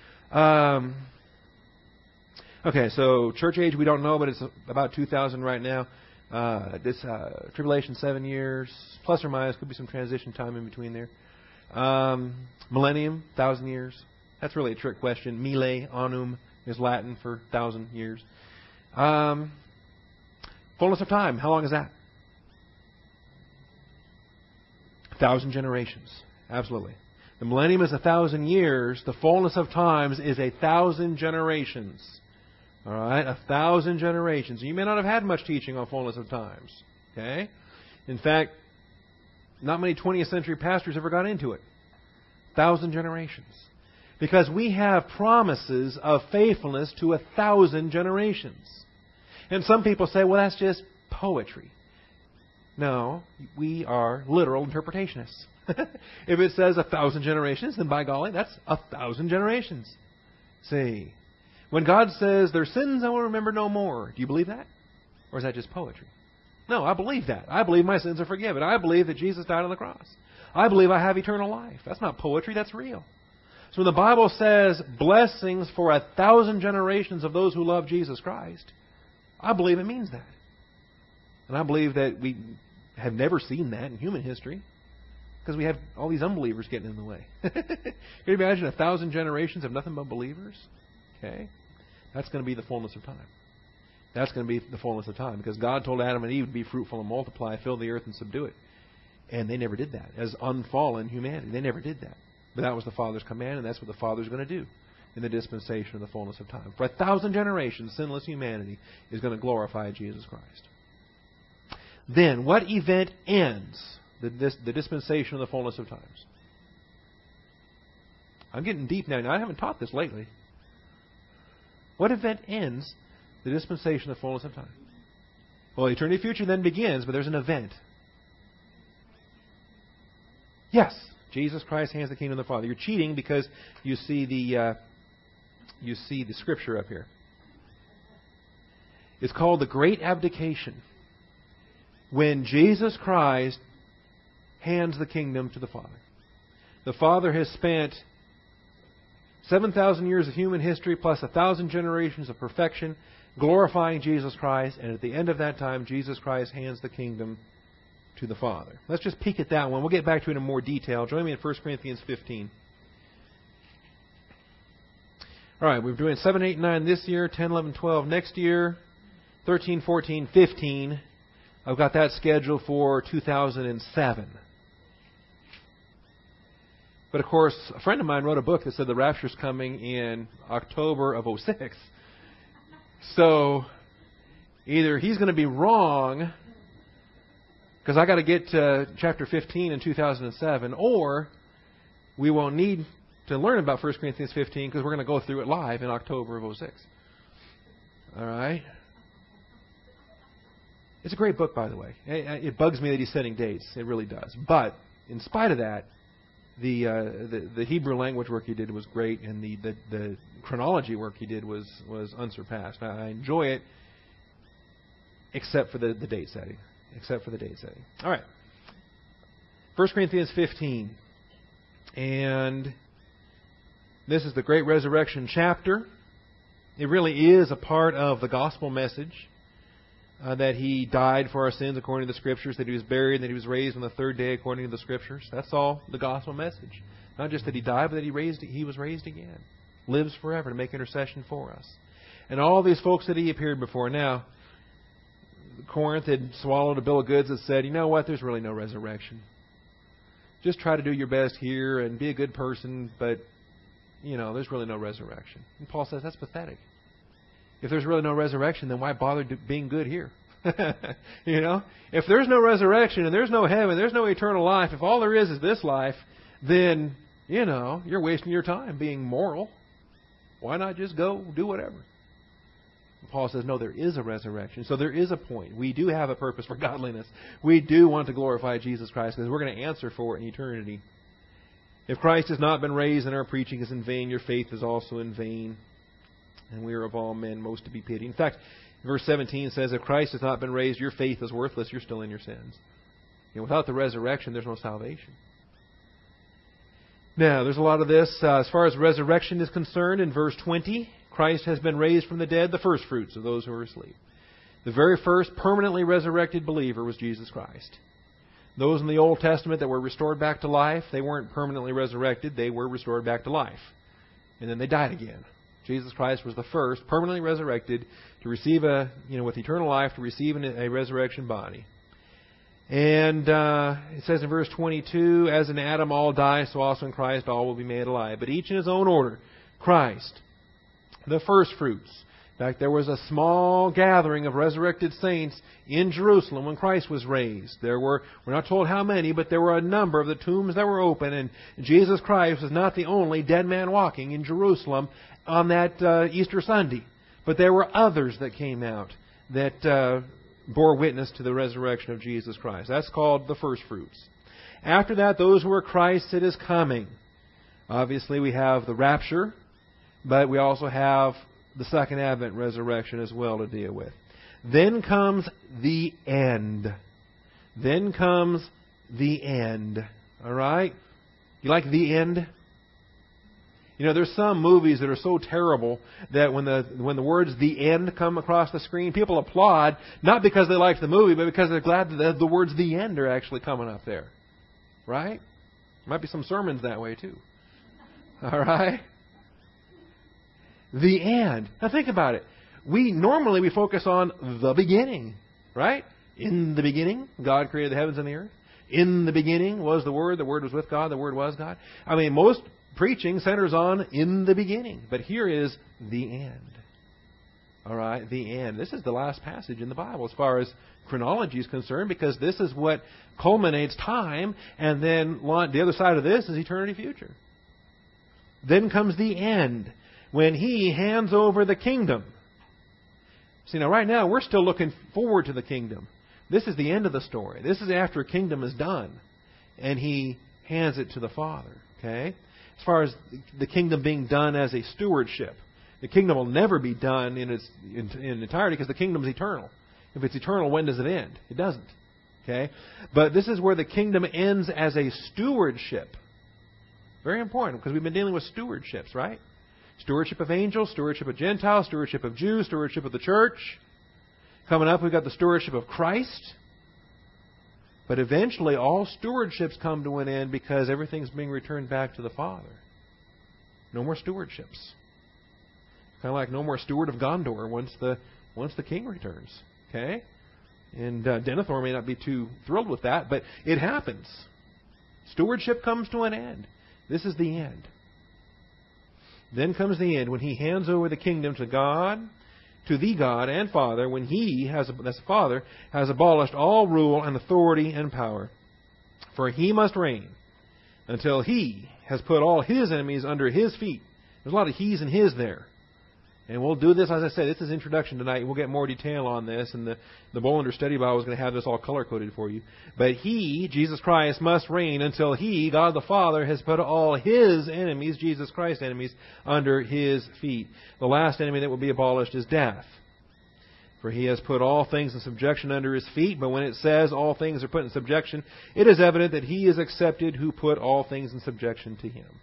Okay, so church age we don't know, but it's about 2,000 right now. This tribulation 7 years, plus or minus, could be some transition time in between there. Millennium, 1,000 years. That's really a trick question. Mille annum is Latin for 1,000 years. Fullness of time, how long is that? 1,000 generations. Absolutely. The millennium is 1,000 years. The fullness of times is 1,000 generations. All right, 1,000 generations. You may not have had much teaching on fullness of times. Okay? In fact, not many 20th century pastors ever got into it. 1,000 generations. Because we have promises of faithfulness to 1,000 generations. And some people say, well, that's just poetry. No, we are literal interpretationists. If it says 1,000 generations, then by golly, that's 1,000 generations. See, when God says, their sins I will remember no more, do you believe that? Or is that just poetry? No, I believe that. I believe my sins are forgiven. I believe that Jesus died on the cross. I believe I have eternal life. That's not poetry, that's real. So when the Bible says blessings for 1,000 generations of those who love Jesus Christ, I believe it means that. And I believe that we have never seen that in human history because we have all these unbelievers getting in the way. Can you imagine 1,000 generations of nothing but believers? Okay. That's going to be the fullness of time. That's going to be the fullness of time because God told Adam and Eve to be fruitful and multiply, fill the earth and subdue it. And they never did that. As unfallen humanity, they never did that. But that was the Father's command, and that's what the Father's going to do in the dispensation of the fullness of time. For 1,000 generations, sinless humanity is going to glorify Jesus Christ. Then, what event ends the dispensation of the fullness of times? I'm getting deep now. I haven't taught this lately. What event ends the dispensation of the fullness of time? Well, eternity future then begins, but there's an event. Yes, Jesus Christ hands the kingdom to the Father. You're cheating because you see the scripture up here. It's called the Great Abdication. When Jesus Christ hands the kingdom to the Father. The Father has spent 7,000 years of human history plus 1,000 generations of perfection glorifying Jesus Christ, and at the end of that time, Jesus Christ hands the kingdom to the Father. Let's just peek at that one. We'll get back to it in more detail. Join me in 1 Corinthians 15. All right, we're doing 7, 8, 9 this year, 10, 11, 12 next year, 13, 14, 15. I've got that scheduled for 2007. But of course, a friend of mine wrote a book that said the rapture's coming in October of 06. So either he's going to be wrong, because I got to get to chapter 15 in 2007, or we won't need to learn about 1 Corinthians 15 because we're going to go through it live in October of 06. All right? It's a great book, by the way. It bugs me that he's setting dates. It really does. But in spite of that, the Hebrew language work he did was great, and the chronology work he did was unsurpassed. I enjoy it, except for the date setting. All right. 1 Corinthians 15. And this is the great resurrection chapter. It really is a part of the gospel message. That He died for our sins according to the Scriptures, that He was buried, and that He was raised on the third day according to the Scriptures. That's all the gospel message. Not just that He died, but that He was raised again. Lives forever to make intercession for us. And all these folks that He appeared before. Now, Corinth had swallowed a bill of goods that said, you know what, there's really no resurrection. Just try to do your best here and be a good person, but, there's really no resurrection. And Paul says that's pathetic. if there's really no resurrection, then why bother being good here? If there's no resurrection and there's no heaven, there's no eternal life, if all there is this life, then, you're wasting your time being moral. Why not just go do whatever? Paul says, no, there is a resurrection. So there is a point. We do have a purpose for godliness. We do want to glorify Jesus Christ because we're going to answer for it in eternity. If Christ has not been raised, then our preaching is in vain. Your faith is also in vain. And we are of all men most to be pitied. In fact, verse 17 says, if Christ has not been raised, your faith is worthless. You're still in your sins. Without the resurrection, there's no salvation. Now, there's a lot of this. As far as resurrection is concerned, in verse 20, Christ has been raised from the dead, the first fruits of those who are asleep. The very first permanently resurrected believer was Jesus Christ. Those in the Old Testament that were restored back to life, they weren't permanently resurrected. They were restored back to life. And then they died again. Jesus Christ was the first permanently resurrected to receive with eternal life, to receive a resurrection body. And it says in verse 22, as in Adam all die, so also in Christ all will be made alive. But each in his own order. Christ, the first fruits. In fact, there was a small gathering of resurrected saints in Jerusalem when Christ was raised. We're not told how many, but there were a number of the tombs that were open, and Jesus Christ was not the only dead man walking in Jerusalem on that Easter Sunday. But there were others that came out that bore witness to the resurrection of Jesus Christ. That's called the first fruits. After that, those who are Christ's at His coming. Obviously, we have the rapture, but we also have the second advent resurrection as well to deal with. Then comes the end. Then comes the end. All right? You like the end? There's some movies that are so terrible that when the words "the end" come across the screen, people applaud, not because they liked the movie, but because they're glad that the words "the end" are actually coming up there. Right? Might be some sermons that way too. All right? The end. Now think about it. Normally we focus on the beginning, right? In the beginning, God created the heavens and the earth. In the beginning was the Word was with God, the Word was God. Most preaching centers on in the beginning, but here is the end. All right, the end. This is the last passage in the Bible as far as chronology is concerned, because this is what culminates time, and then the other side of this is eternity future. Then comes the end, when He hands over the kingdom. See, now right now we're still looking forward to the kingdom. This is the end of the story. This is after a kingdom is done, and He hands it to the Father. Okay? As far as the kingdom being done as a stewardship, the kingdom will never be done in entirety because the kingdom is eternal. If it's eternal, when does it end? It doesn't. Okay? But this is where the kingdom ends as a stewardship. Very important, because we've been dealing with stewardships, right? Stewardship of angels, stewardship of Gentiles, stewardship of Jews, stewardship of the church. Coming up, we've got the stewardship of Christ. But eventually, all stewardships come to an end because everything's being returned back to the Father. No more stewardships. Kind of like no more steward of Gondor once the king returns. Okay? And Denethor may not be too thrilled with that, but it happens. Stewardship comes to an end. This is the end. Then comes the end, when He hands over the kingdom to God, to the God and Father, when He, as Father, has abolished all rule and authority and power. For He must reign until He has put all His enemies under His feet. There's a lot of He's and His there. And we'll do this, as I said, this is introduction tonight. We'll get more detail on this, and the Bollinger Study Bible is going to have this all color-coded for you. But He, Jesus Christ, must reign until He, God the Father, has put all His enemies, Jesus Christ's enemies, under His feet. The last enemy that will be abolished is death. For He has put all things in subjection under His feet. But when it says all things are put in subjection, it is evident that He is accepted who put all things in subjection to Him.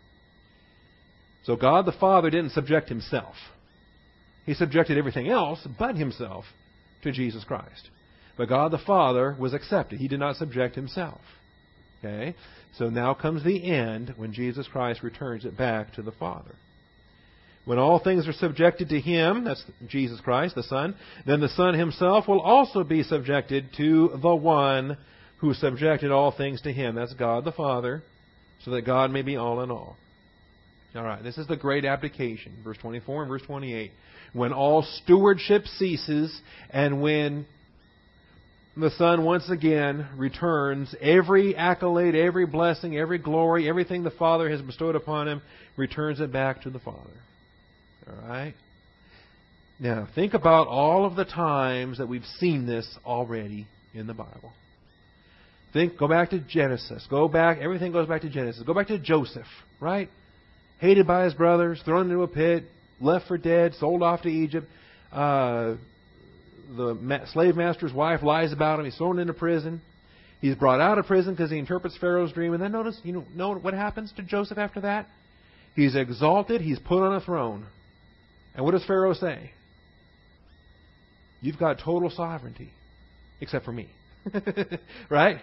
So God the Father didn't subject Himself. He subjected everything else but Himself to Jesus Christ. But God the Father was accepted. He did not subject Himself. Okay? So now comes the end when Jesus Christ returns it back to the Father. When all things are subjected to Him, that's Jesus Christ, the Son, then the Son Himself will also be subjected to the One who subjected all things to Him. That's God the Father, so that God may be all in all. All right, this is the great abdication, verse 24 and verse 28. When all stewardship ceases and when the Son once again returns, every accolade, every blessing, every glory, everything the Father has bestowed upon Him, returns it back to the Father. All right? Now, think about all of the times that we've seen this already in the Bible. Go back to Genesis. Everything goes back to Genesis. Go back to Joseph, right? Hated by his brothers, thrown into a pit, left for dead, sold off to Egypt. The slave master's wife lies about him. He's thrown into prison. He's brought out of prison because he interprets Pharaoh's dream. And then notice, know what happens to Joseph after that? He's exalted. He's put on a throne. And what does Pharaoh say? You've got total sovereignty, except for me. Right?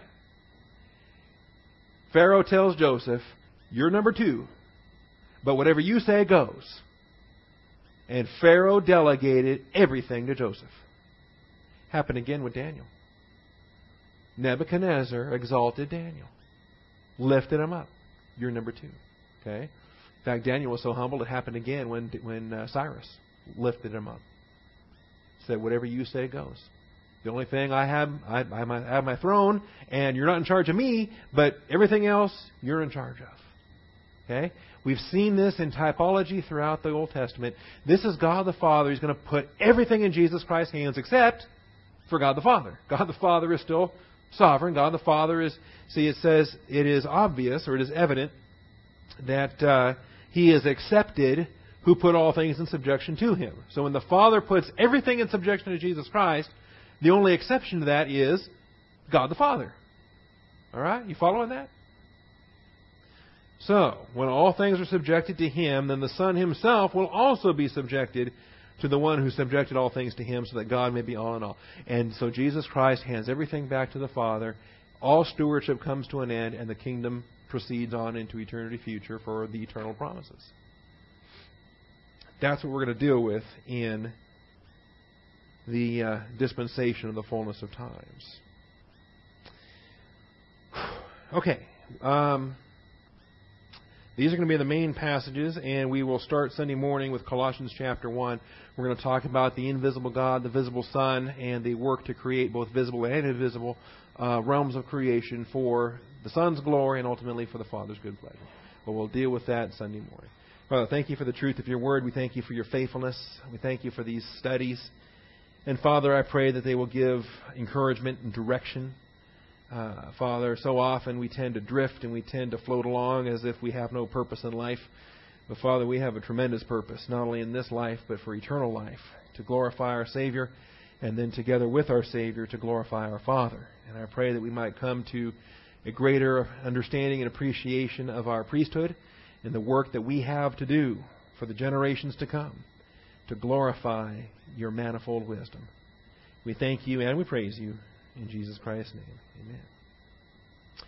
Pharaoh tells Joseph, you're number 2, but whatever you say goes. And Pharaoh delegated everything to Joseph. Happened again with Daniel. Nebuchadnezzar exalted Daniel. Lifted him up. You're number 2. Okay? In fact, Daniel was so humbled it happened again when Cyrus lifted him up. Said, whatever you say goes. The only thing I have my throne, and you're not in charge of me, but everything else you're in charge of. Okay? We've seen this in typology throughout the Old Testament. This is God the Father. He's going to put everything in Jesus Christ's hands except for God the Father. God the Father is still sovereign. God the Father is... See, it says it is obvious, or it is evident, that He is accepted who put all things in subjection to Him. So when the Father puts everything in subjection to Jesus Christ, the only exception to that is God the Father. All right? You following that? So, when all things are subjected to Him, then the Son Himself will also be subjected to the one who subjected all things to Him, so that God may be all in all. And so Jesus Christ hands everything back to the Father. All stewardship comes to an end, and the kingdom proceeds on into eternity future for the eternal promises. That's what we're going to deal with in the dispensation of the fullness of times. Okay. These are going to be the main passages, and we will start Sunday morning with Colossians chapter 1. We're going to talk about the invisible God, the visible Son, and the work to create both visible and invisible realms of creation for the Son's glory and ultimately for the Father's good pleasure. But we'll deal with that Sunday morning. Father, thank you for the truth of your word. We thank you for your faithfulness. We thank you for these studies. And Father, I pray that they will give encouragement and direction. Father, so often we tend to drift and we tend to float along as if we have no purpose in life. But Father, we have a tremendous purpose, not only in this life, but for eternal life, to glorify our Savior, and then together with our Savior to glorify our Father. And I pray that we might come to a greater understanding and appreciation of our priesthood and the work that we have to do for the generations to come to glorify your manifold wisdom. We thank you and we praise you in Jesus Christ's name. Amen.